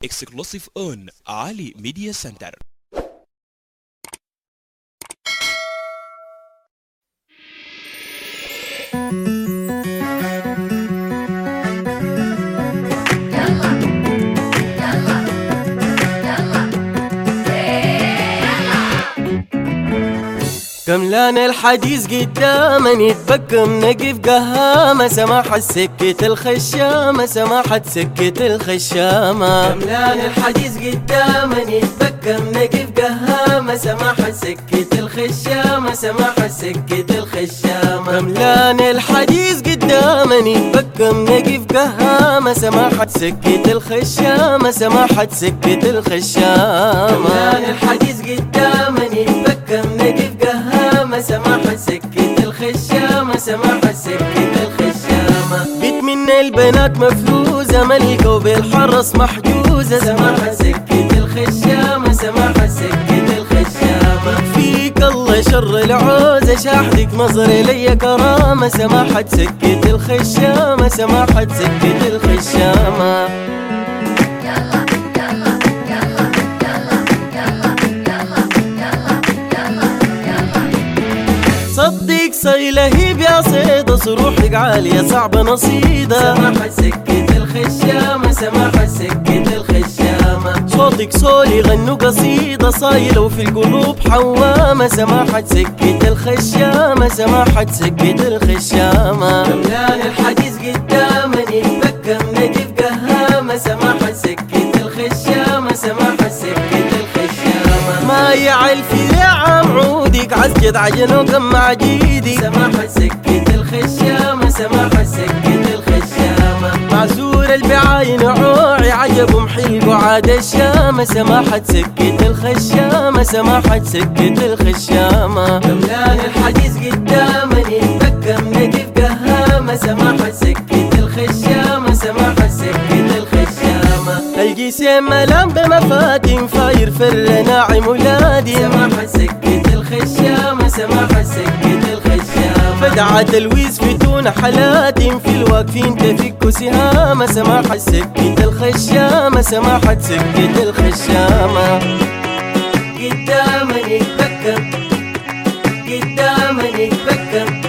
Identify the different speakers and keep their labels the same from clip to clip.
Speaker 1: Exclusive on Ali Media Center.
Speaker 2: كملان الحديث قداما يتبكم نقف قهامة سماحة سكة الخشامة سماحة سكة الخشامة كملان الحديث قداما يتبكم نقف قهامة سماحة سكة الخشامة سماحة سكة الخشامة كملان الحديث قداما يتبكم نقف قهامة سماحة سكة الخشامة سماحة سكة الخشامة كملان الحديث قداما يتبكم نقف قهامة سماحة سكة الخشامة سماحة سكة الخشامة بيت من البنات مفروزة ملكة وبالحرس محجوزة سماحة سكة الخشامة سماحة سكة الخشامة فيك الله شر العوزة شاحدك نظر لي كرامة سماحة سكة الخشامة سماحة سكة الخشامة صدق صيلهيب يا صيدة صروحك عالية صعبة نصيدة سماحة سكة الخشامة سماحة سكة الخشامة صوتك صولي غنوا قصيدة صايلة وفي القلوب حوامة سماحة سكة الخشامة سماحة سكة الخشامة كملان الحديث قداما يتبكم نقف قهامة سماحة سكة الخشامة سماحة سكة الخشامة ما يعل في عام عودك عسجد عجن وقمع جيدي سماحة سكة الخشامة سماحة سكة الخشامة معزور البعاين عوعي عجب محيل وعاد الشامة سماحة سكة الخشامة سماحة سكة الخشامة كملان الحديث قداما يتبكم نقف قهامة سماحة سكة الخشامة سماحة سكة الخشامة الجسيم ملام بمفاتن فاير فر ناعم ولادي سماحة سكة الخشامة سماحة سكة الخشامة فدعة الويز فتون حالات في الواقفين تفك سهامة سماحة سكة الخشامة سماحة سكة الخشامة قداما يتبكم قداما يتبكم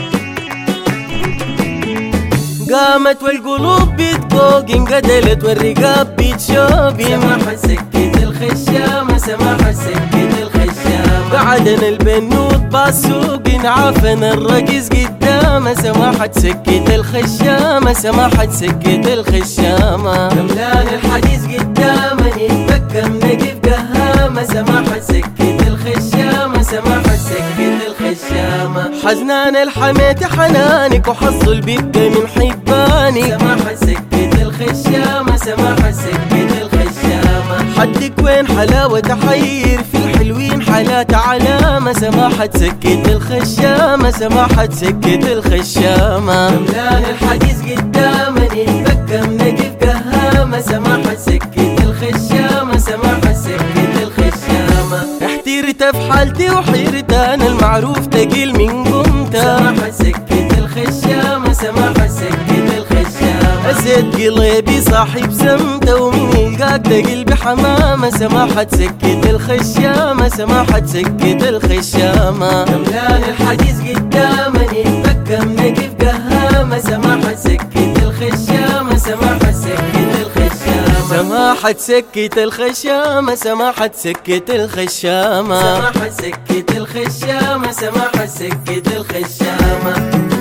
Speaker 2: قامت والقلوب بتقوق انقدلت والرقاب بتشوق سماحة سكة الخشامة سماحة سكة الخشامة قعدنا البنوت بالسوق انعافن الرقص قدامه سماحة سكة الخشامة سماحة سكة الخشامة كملان الحديث قداما يتبكم نقف قهامة سماحة سكة الخشامة سماحة سكة الخشامة حزنان الحميت حنانك وحظ البيت من حباني سماحة سكة الخشامة سماحة سكة الخشامة حدك وين حلاوة تحير في الحلوين حالات علامة سماحة سكة الخشامة سماحة سكة الخشامة كملان الحديث قداما يتبكم نقف قهامة سماحة سكة الخشامة سماحة سكة الخشامة احترت في حالتي وحيرت انا المعروف تقيل من قمته سماحة سكة الخشامة سماحة سكة الخشامة أسد قلبي صاحب سمته ومن يلقاك ده قلبي حمامة سماحة سكة الخشامة سماحة سكة الخشامة كملان الحديث قداما يتبكم نقف قهامة سماحة سكة الخشامة سماحة سكة الخشامة سماحة سكة الخشامة سماحة سكة الخشامة سماحة سكة الخشامة سماحة سكة الخشامة